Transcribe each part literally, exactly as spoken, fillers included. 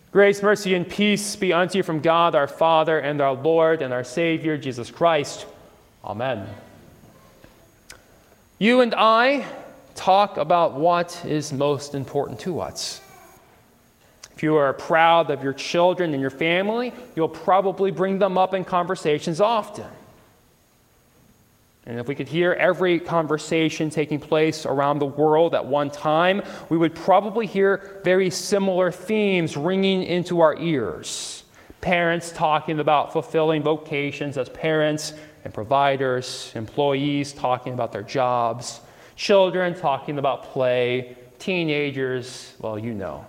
Grace, mercy, and peace be unto you from God our Father and our Lord and our Savior, Jesus Christ. Amen. You and I talk about what is most important to us. If you are proud of your children and your family, you'll probably bring them up in conversations often. And if we could hear every conversation taking place around the world at one time, we would probably hear very similar themes ringing into our ears. Parents talking about fulfilling vocations as parents and providers, employees talking about their jobs, children talking about play, teenagers, well, you know.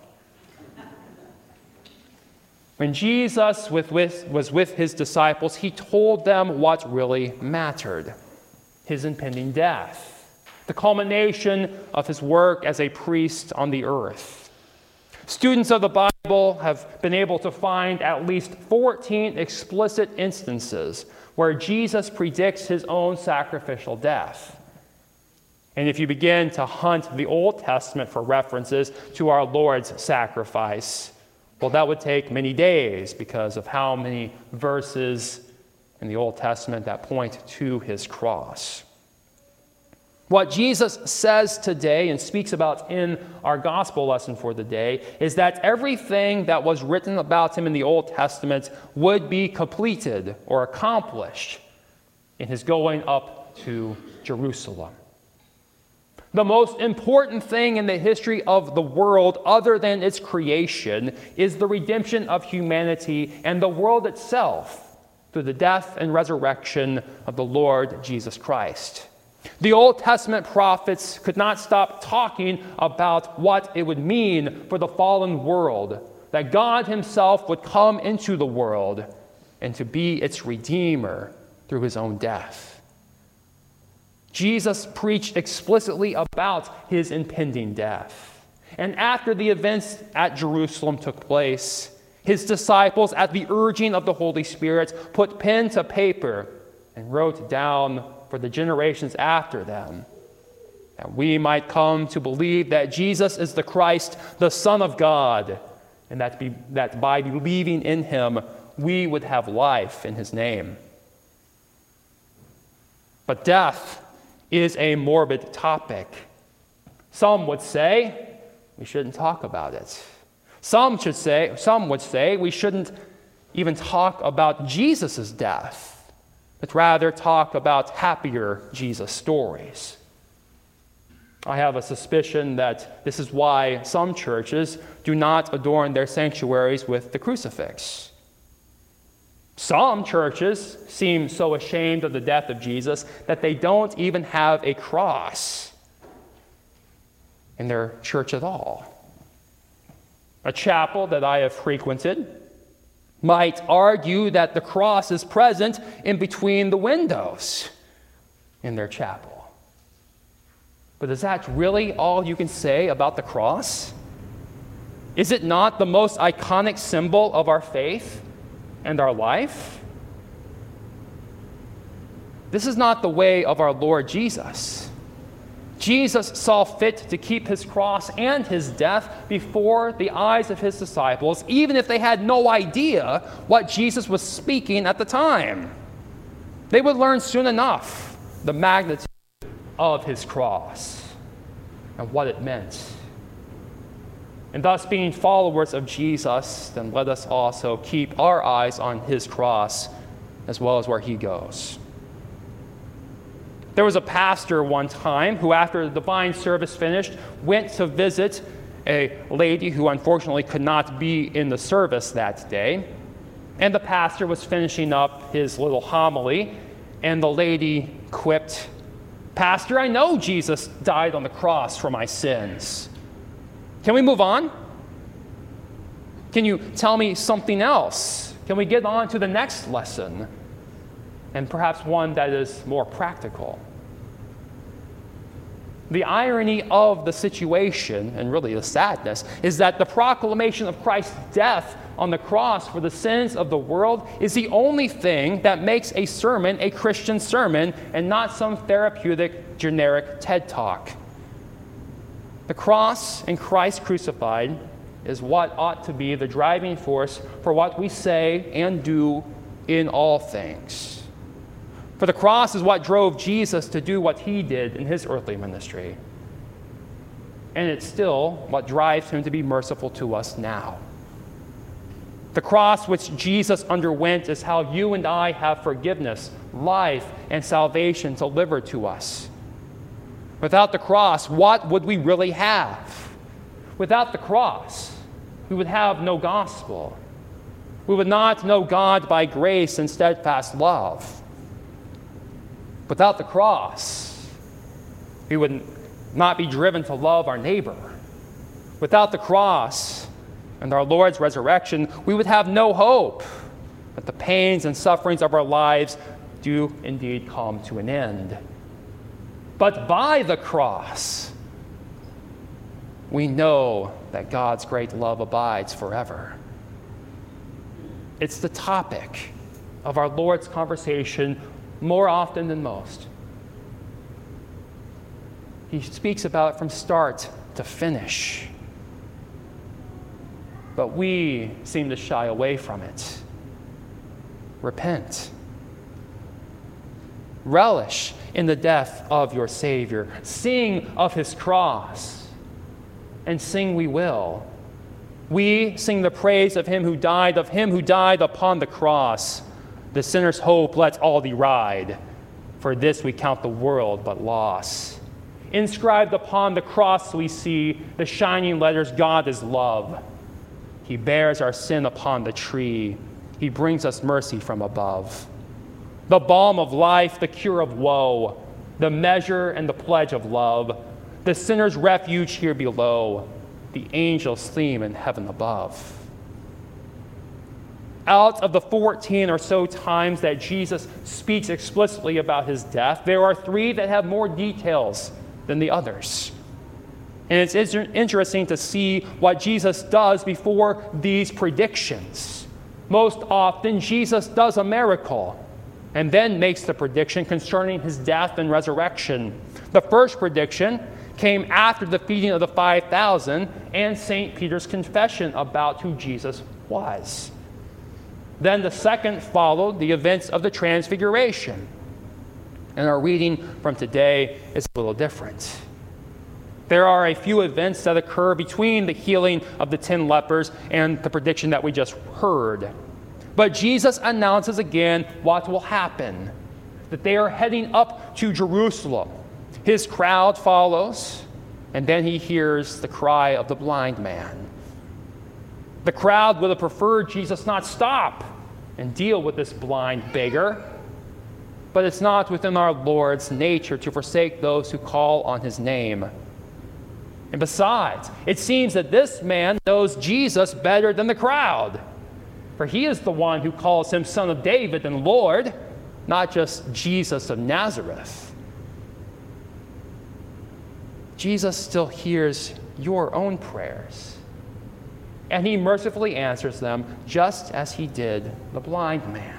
When Jesus was with his disciples, he told them what really mattered: his impending death, the culmination of his work as a priest on the earth. Students of the Bible have been able to find at least fourteen explicit instances where Jesus predicts his own sacrificial death. And if you begin to hunt the Old Testament for references to our Lord's sacrifice, well, that would take many days because of how many verses in the Old Testament that point to his cross. What Jesus says today and speaks about in our gospel lesson for the day is that everything that was written about him in the Old Testament would be completed or accomplished in his going up to Jerusalem. The most important thing in the history of the world, other than its creation, is the redemption of humanity and the world itself through the death and resurrection of the Lord Jesus Christ. The Old Testament prophets could not stop talking about what it would mean for the fallen world, that God himself would come into the world and to be its redeemer through his own death. Jesus preached explicitly about his impending death. And after the events at Jerusalem took place, his disciples, at the urging of the Holy Spirit, put pen to paper and wrote down for the generations after them, that we might come to believe that Jesus is the Christ, the Son of God, and that, be, that by believing in him, we would have life in his name. But death is a morbid topic. Some would say we shouldn't talk about it. Some should say, some would say we shouldn't even talk about Jesus' death, but rather talk about happier Jesus stories. I have a suspicion that this is why some churches do not adorn their sanctuaries with the crucifix. Some churches seem so ashamed of the death of Jesus that they don't even have a cross in their church at all. A chapel that I have frequented might argue that the cross is present in between the windows in their chapel. But is that really all you can say about the cross? Is it not the most iconic symbol of our faith and our life? This is not the way of our Lord Jesus. Jesus saw fit to keep his cross and his death before the eyes of his disciples, even if they had no idea what Jesus was speaking at the time. They would learn soon enough the magnitude of his cross and what it meant. And thus, being followers of Jesus, then let us also keep our eyes on his cross as well as where he goes. There was a pastor one time who, after the divine service finished, went to visit a lady who unfortunately could not be in the service that day. And the pastor was finishing up his little homily, and the lady quipped, "Pastor, I know Jesus died on the cross for my sins. Can we move on? Can you tell me something else? Can we get on to the next lesson? And perhaps one that is more practical." The irony of the situation, and really the sadness, is that the proclamation of Christ's death on the cross for the sins of the world is the only thing that makes a sermon a Christian sermon and not some therapeutic, generic TED Talk. The cross and Christ crucified is what ought to be the driving force for what we say and do in all things. For the cross is what drove Jesus to do what he did in his earthly ministry. And it's still what drives him to be merciful to us now. The cross which Jesus underwent is how you and I have forgiveness, life, and salvation delivered to us. Without the cross, what would we really have? Without the cross, we would have no gospel. We would not know God by grace and steadfast love. Without the cross, we would not be driven to love our neighbor. Without the cross and our Lord's resurrection, we would have no hope that the pains and sufferings of our lives do indeed come to an end. But by the cross, we know that God's great love abides forever. It's the topic of our Lord's conversation more often than most. He speaks about it from start to finish. But we seem to shy away from it. Repent. Relish in the death of your Savior. Sing of his cross. And sing we will. We sing the praise of him who died, of him who died upon the cross. The sinner's hope lets all deride. For this we count the world but loss. Inscribed upon the cross we see the shining letters, God is love. He bears our sin upon the tree. He brings us mercy from above. The balm of life, the cure of woe, the measure and the pledge of love, the sinner's refuge here below, the angel's theme in heaven above. Out of the fourteen or so times that Jesus speaks explicitly about his death, there are three that have more details than the others. And it's interesting to see what Jesus does before these predictions. Most often, Jesus does a miracle and then makes the prediction concerning his death and resurrection. The first prediction came after the feeding of the five thousand and Saint Peter's confession about who Jesus was. Then the second followed the events of the Transfiguration. And our reading from today is a little different. There are a few events that occur between the healing of the ten lepers and the prediction that we just heard. But Jesus announces again what will happen, that they are heading up to Jerusalem. His crowd follows, and then he hears the cry of the blind man. The crowd would have preferred Jesus not stop and deal with this blind beggar, but it's not within our Lord's nature to forsake those who call on his name. And besides, it seems that this man knows Jesus better than the crowd, for he is the one who calls him Son of David and Lord, not just Jesus of Nazareth. Jesus still hears your own prayers, and he mercifully answers them just as he did the blind man.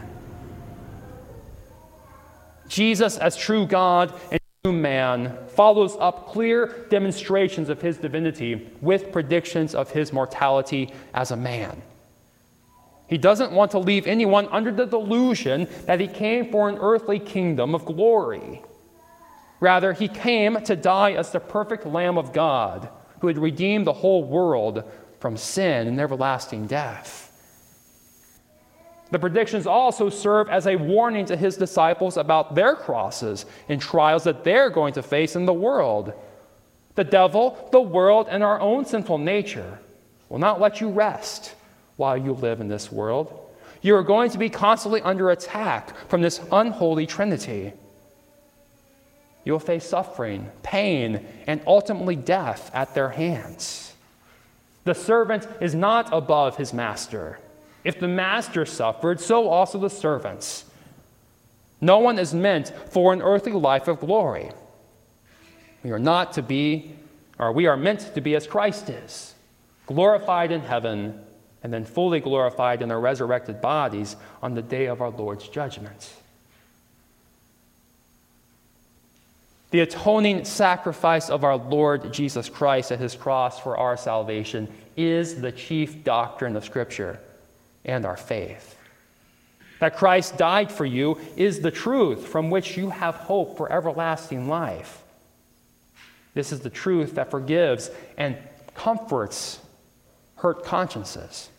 Jesus, as true God and true man, follows up clear demonstrations of his divinity with predictions of his mortality as a man. He doesn't want to leave anyone under the delusion that he came for an earthly kingdom of glory. Rather, he came to die as the perfect Lamb of God who had redeemed the whole world from sin and everlasting death. The predictions also serve as a warning to his disciples about their crosses and trials that they're going to face in the world. The devil, the world, and our own sinful nature will not let you rest while you live in this world. You are going to be constantly under attack from this unholy trinity. You will face suffering, pain, and ultimately death at their hands. The servant is not above his master. If the master suffered, so also the servants. No one is meant for an earthly life of glory. We are not to be, or we are meant to be as Christ is, glorified in heaven, and then fully glorified in our resurrected bodies on the day of our Lord's judgment. The atoning sacrifice of our Lord Jesus Christ at his cross for our salvation is the chief doctrine of Scripture and our faith. That Christ died for you is the truth from which you have hope for everlasting life. This is the truth that forgives and comforts hurt consciences.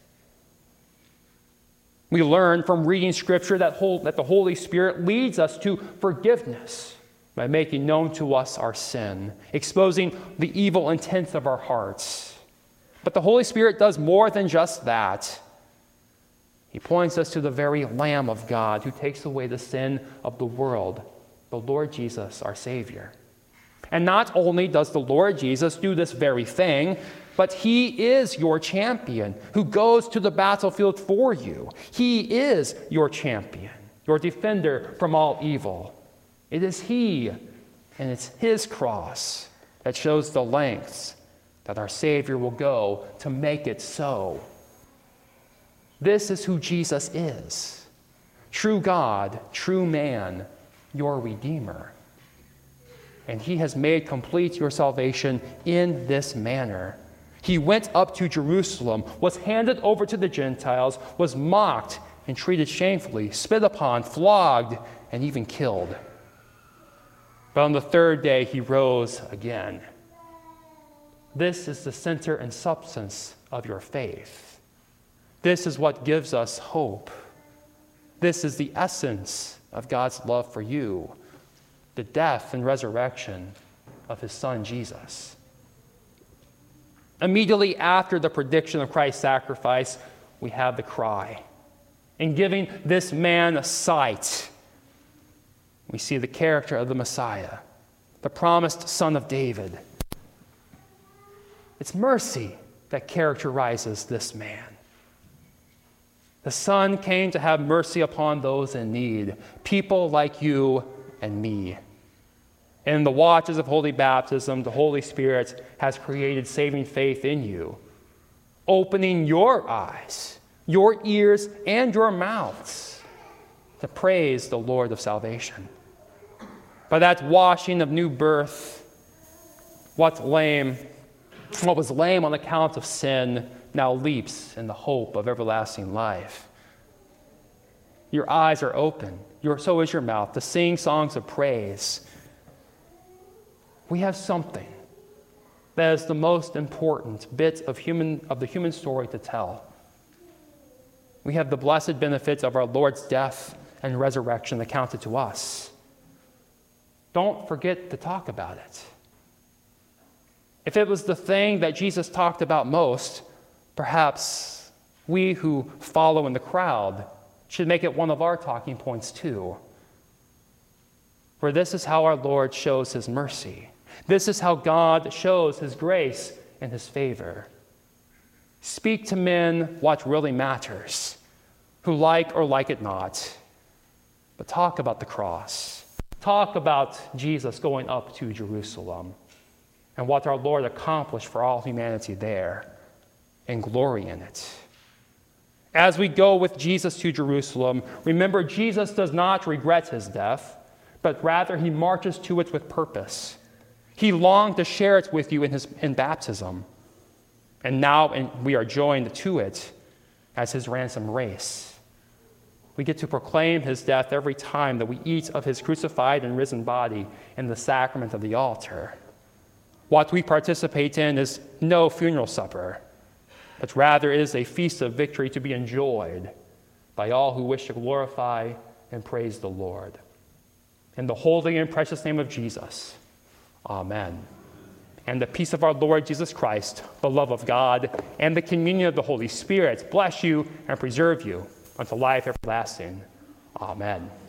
We learn from reading Scripture that, whole, that the Holy Spirit leads us to forgiveness by making known to us our sin, exposing the evil intents of our hearts. But the Holy Spirit does more than just that. He points us to the very Lamb of God who takes away the sin of the world, the Lord Jesus, our Savior. And not only does the Lord Jesus do this very thing, but he is your champion who goes to the battlefield for you. He is your champion, your defender from all evil. It is he, and it's his cross that shows the lengths that our Savior will go to make it so. This is who Jesus is. True God, true man, your Redeemer. And he has made complete your salvation in this manner. He went up to Jerusalem, was handed over to the Gentiles, was mocked and treated shamefully, spit upon, flogged, and even killed. But on the third day, he rose again. This is the center and substance of your faith. This is what gives us hope. This is the essence of God's love for you, the death and resurrection of his Son, Jesus. Immediately after the prediction of Christ's sacrifice, we have the cry. In giving this man a sight, we see the character of the Messiah, the promised Son of David. It's mercy that characterizes this man. The Son came to have mercy upon those in need, people like you and me. In the watches of holy baptism, the Holy Spirit has created saving faith in you, opening your eyes, your ears, and your mouths to praise the Lord of salvation. By that washing of new birth, what lame, what was lame on account of sin now leaps in the hope of everlasting life. Your eyes are open, your, so is your mouth, to sing songs of praise. We have something that is the most important bit of, human, of the human story to tell. We have the blessed benefits of our Lord's death and resurrection accounted to us. Don't forget to talk about it. If it was the thing that Jesus talked about most, perhaps we who follow in the crowd should make it one of our talking points too. For this is how our Lord shows his mercy. This is how God shows his grace and his favor. Speak to men what really matters, who like or like it not. But talk about the cross. Talk about Jesus going up to Jerusalem and what our Lord accomplished for all humanity there, and glory in it. As we go with Jesus to Jerusalem, remember Jesus does not regret his death, but rather he marches to it with purpose. He longed to share it with you in his in baptism. And now in, we are joined to it as his ransom race. We get to proclaim his death every time that we eat of his crucified and risen body in the sacrament of the altar. What we participate in is no funeral supper, but rather is a feast of victory to be enjoyed by all who wish to glorify and praise the Lord. In the holy and precious name of Jesus, amen. And the peace of our Lord Jesus Christ, the love of God, and the communion of the Holy Spirit bless you and preserve you unto life everlasting. Amen.